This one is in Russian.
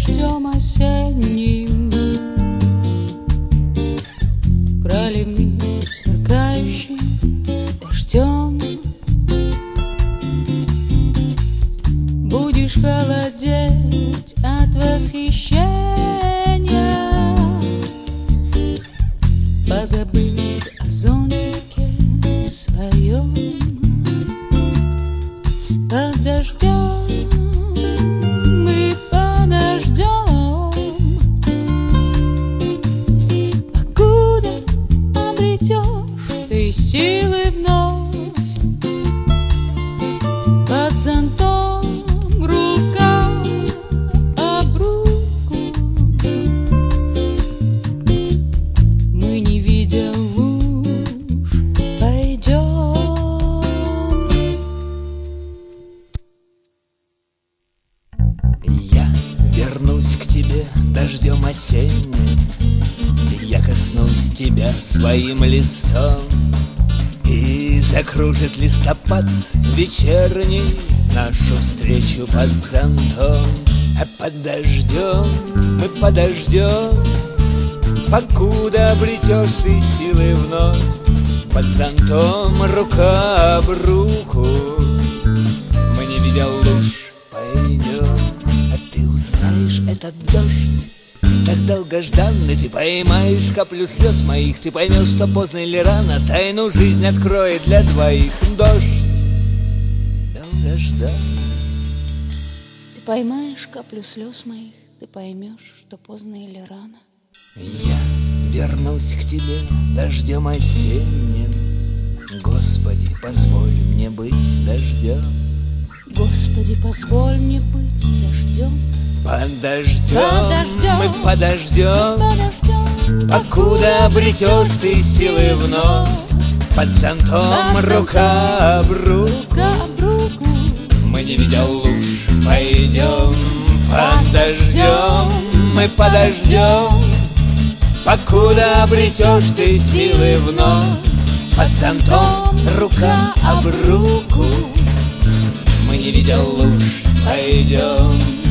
дождем осенним, проливным, сверкающим дождем. Будешь холодеть от восхищения, позабыть о зонтике своем. Под дождем мы подождем, покуда обретешь ты силы вновь. Под зонтом рука об руку, мы, не видя луж, пойдем. Я вернусь к тебе дождем осенним, я коснусь тебя своим листом, и закружит листопад вечерний нашу встречу под зонтом. А под дождем мы подождем, покуда обретешь ты силы вновь. Под зонтом рука об руку, мы, не видя луж, пойдем. А ты узнаешь этот дождь, так долгожданный. Ты поймаешь каплю слез моих, ты поймешь, что поздно или рано тайну жизнь откроет для двоих. Дождь долгожданный. Ты поймаешь каплю слез моих, ты поймешь, что поздно или рано. Я вернусь к тебе дождем осенним, Господи, позволь мне быть дождем. Господи, позволь мне быть дождем. Под дождем мы подождем, покуда обретешь ты силы вновь. Под зонтом рука об руку, мы, не видя луж, пойдем. Под дождем мы подождем, покуда обретешь ты силы вновь. Под зонтом рука об руку, мы, не видя луж, пойдем.